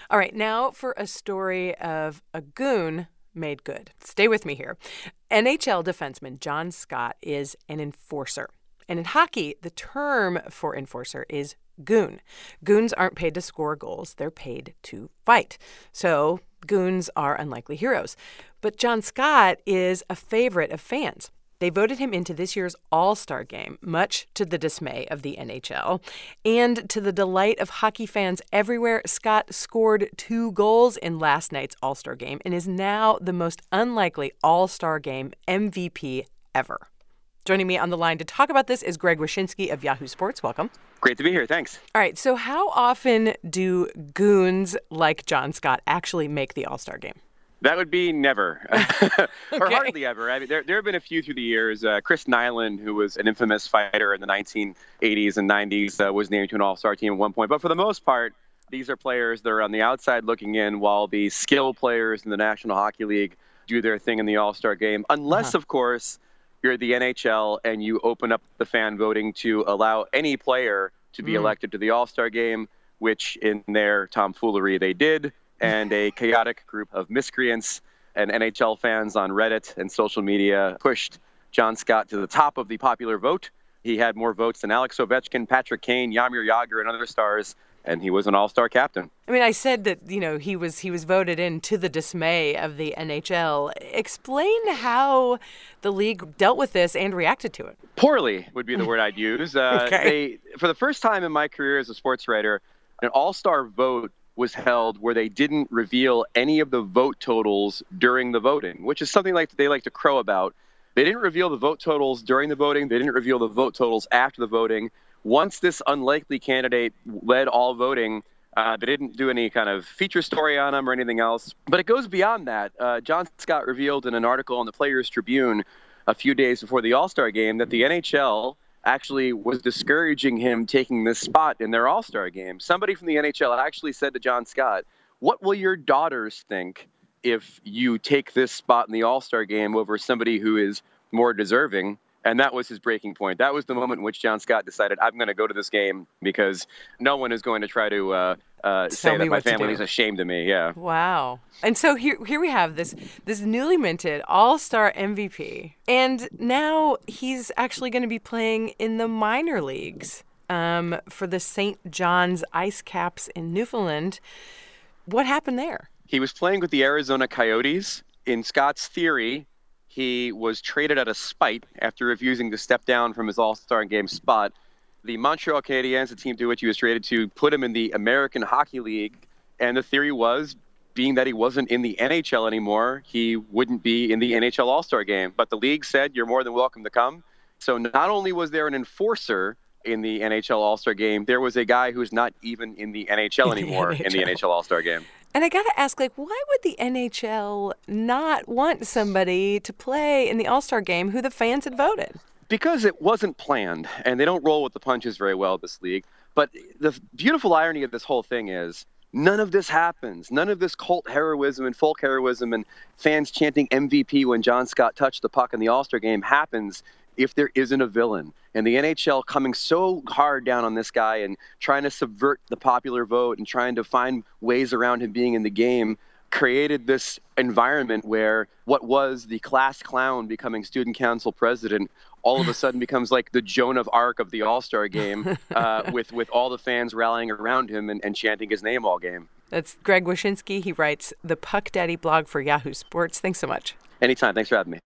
All right, now for a story of a goon made good. Stay with me here. NHL defenseman John Scott is an enforcer. And in hockey, the term for enforcer is goon. Goons aren't paid to score goals, they're paid to fight. So goons are unlikely heroes. But John Scott is a favorite of fans. They voted him into this year's All-Star game, much to the dismay of the NHL. And to the delight of hockey fans everywhere, Scott scored 2 goals in last night's All-Star game and is now the most unlikely All-Star game MVP ever. Joining me on the line to talk about this is Greg Wyshynski of Yahoo Sports. Welcome. Great to be here. Thanks. All right, so how often do goons like John Scott actually make the All-Star game? That would be never, Okay. or hardly ever. I mean, there have been a few through the years. Chris Nyland, who was an infamous fighter in the 1980s and 90s, was named to an All-Star team at one point. But for the most part, these are players that are on the outside looking in, while the skill players in the National Hockey League do their thing in the All-Star game. Unless, of course, you're the NHL and you open up the fan voting to allow any player to be elected to the All-Star game, which in their tomfoolery they did. And a chaotic group of miscreants and NHL fans on Reddit and social media pushed John Scott to the top of the popular vote. He had more votes than Alex Ovechkin, Patrick Kane, Jaromir Jagr, and other stars, and he was an all-star captain. I mean, I said that, he was voted in to the dismay of the NHL. Explain how the league dealt with this and reacted to it. Poorly would be the word I'd use. Okay. For the first time in my career as a sports writer, an all-star vote was held where they didn't reveal any of the vote totals during the voting, which is something like they like to crow about. They didn't reveal the vote totals during the voting. They didn't reveal the vote totals after the voting. Once this unlikely candidate led all voting, they didn't do any kind of feature story on him or anything else. But it goes beyond that. John Scott revealed in an article in the Players Tribune a few days before the All-Star game that the NHL actually was discouraging him taking this spot in their All-Star game. Somebody from the NHL actually said to John Scott, "What will your daughters think if you take this spot in the All-Star game over somebody who is more deserving?" And that was his breaking point. That was the moment in which John Scott decided, I'm going to go to this game because no one is going to try to say that my family is ashamed of me. Yeah. Wow. And so here we have this newly minted All-Star MVP. And now he's actually going to be playing in the minor leagues for the St. John's Ice Caps in Newfoundland. What happened there? He was playing with the Arizona Coyotes. In Scott's theory, he was traded out of spite after refusing to step down from his All-Star game spot. The Montreal Canadiens, the team to which he was traded to, put him in the American Hockey League. And the theory was, being that he wasn't in the NHL anymore, he wouldn't be in the NHL All-Star game. But the league said, you're more than welcome to come. So not only was there an enforcer in the NHL All-Star game, there was a guy who's not even in the NHL anymore in the NHL All-Star game. And I got to ask, why would the NHL not want somebody to play in the All-Star game who the fans had voted? Because it wasn't planned, and they don't roll with the punches very well, this league. But the beautiful irony of this whole thing is none of this happens. None of this cult heroism and folk heroism and fans chanting MVP when John Scott touched the puck in the All-Star game happens if there isn't a villain. And the NHL coming so hard down on this guy and trying to subvert the popular vote and trying to find ways around him being in the game created this environment where what was the class clown becoming student council president all of a sudden becomes like the Joan of Arc of the All-Star game with all the fans rallying around him and chanting his name all game. That's Greg Wyshynski. He writes the Puck Daddy blog for Yahoo Sports. Thanks so much. Anytime. Thanks for having me.